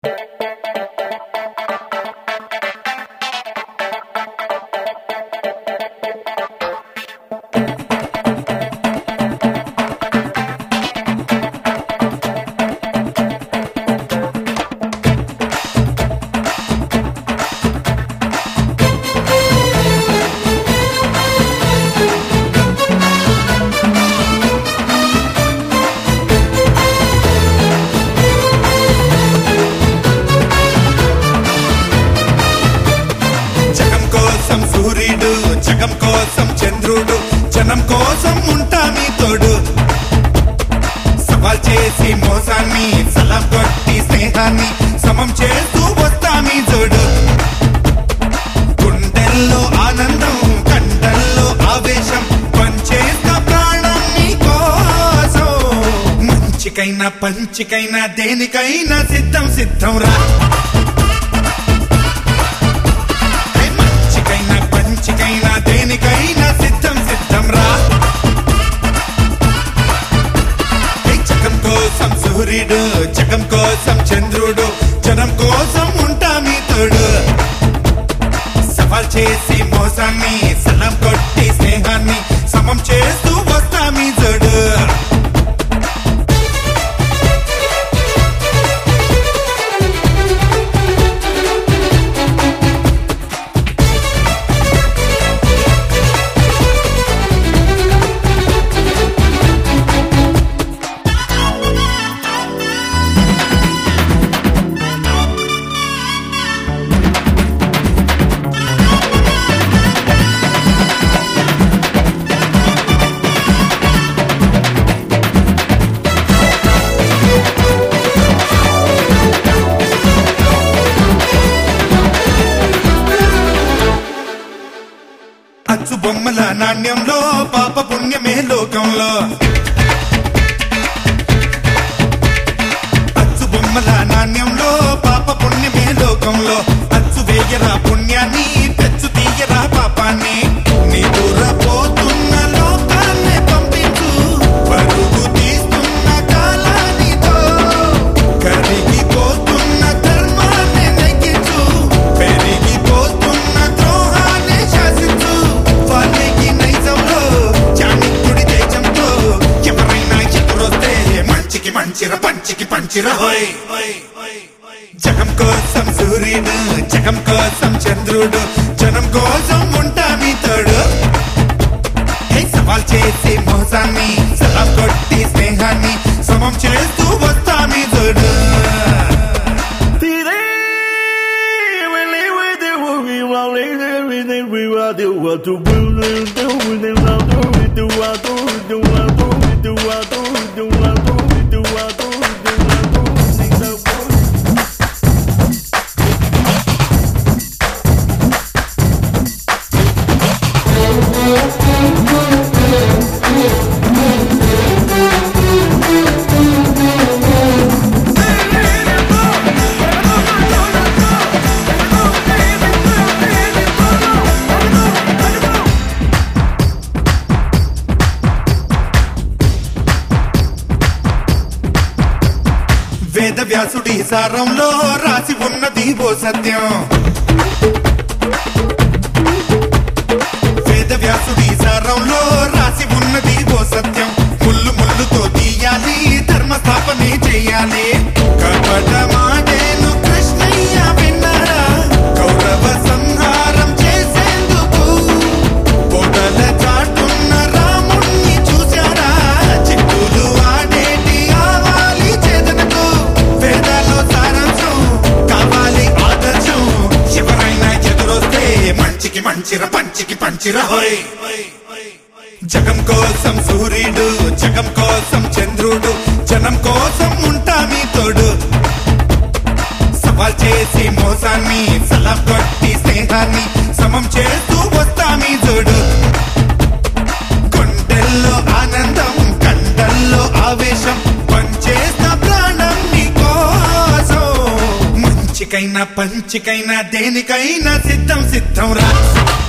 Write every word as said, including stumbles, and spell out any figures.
జగం కోసం చంద్రుడు జనం కోసం ఉంటా మీ తోడు సవాల్ చేసి మోసాన్ని సలాం కొట్టి స్నేహాన్ని సమం చేస్తూ వస్తా మీ జోడు గుండెల్లో ఆనందం కండల్లో ఆవేశం పంచేస్తా ప్రాణం నీ కోసం మంచికైనా పంచికైనా దేనికైనా సిద్ధం సిద్ధం రా మంచికైనా దేనికైనా సిద్ధం సిద్ధం రా జగం కోసం సూర్యుడు జగం కోసం చంద్రుడు జనం కోసం ఉంటా మీ తోడు సవాల్ చేసి మోసాన్ని సలాం కొట్టి స్నేహాన్ని సమం చేస్తూ వస్తా మీ జోడు అచ్చు బొమ్మల నాణ్యంలో పాప పుణ్యమే లోకంలో అచ్చు బొమ్మల నాణ్యంలో పాప పుణ్యమే లోకంలో అచ్చు వేయరా పుణ్యాన్ని తెచ్చు తీయరా పాపాన్ని నీ దూర పోతున్న లోకాన్ని పంపించు పరుగు తీస్తున్న కాలానితో కరిగిపోతున్న ధర్మాన్ని నెగ్గించు పెరిగిపోతున్న ద్రోహాన్ని శాసించు వాల్మీకి నైజంలో చాణక్యుడి తేజంతో ఎవరైనా ఎదురొస్తే మంచికి మంచిర పంచికి పంచిర హోయ్ జగం కోసం సూర్యుడు జగం కోసం చంద్రుడు జనం కోసం ఉంటా మీ తోడు సవాల్ చేసి మోసాన్ని సలాం కొట్టి స్నేహాన్ని సమం చేస్తూ వస్తా మీ తోడు వేద వ్యాసుడి సారంలో రాసి ఉన్నది ఓ సత్యం వేద వ్యాసుడి సారంలో రాసి ఉన్నది ఓ సత్యం ముళ్ళు ముళ్ళుతో తీయాలి ధర్మ స్థాపనే చెయ్యాలి కపట మాటేను కృష్ణయ్య విన్నారా కౌరవ సంహారం చేసేందుకు పొగల చాటున్న రాముణ్ణి చూశారా చిక్కులు ఆడేటి ఆవాలి చేదనకు వేదాల్లో సారాంశం కావాలి ఆదర్శం ఎవరైనా ఎదురొస్తే మంచికి మంచిర పంచికి పంచిర హోయ్ జగం కోసం సూర్యుడు జగం కోసం చంద్రుడు జనం కోసం ఉంటా మీ తోడు సవాల్ చేసి మోసాన్ని సలాం కొట్టి స్నేహాన్ని సమం చేస్తూ వస్తా మీ జోడు గుండెల్లో ఆనందం కండల్లో ఆవేశం పంచేస్తా ప్రాణం నీ కోసం మంచికైనా పంచికైనా దేనికైనా సిద్ధం సిద్ధం రా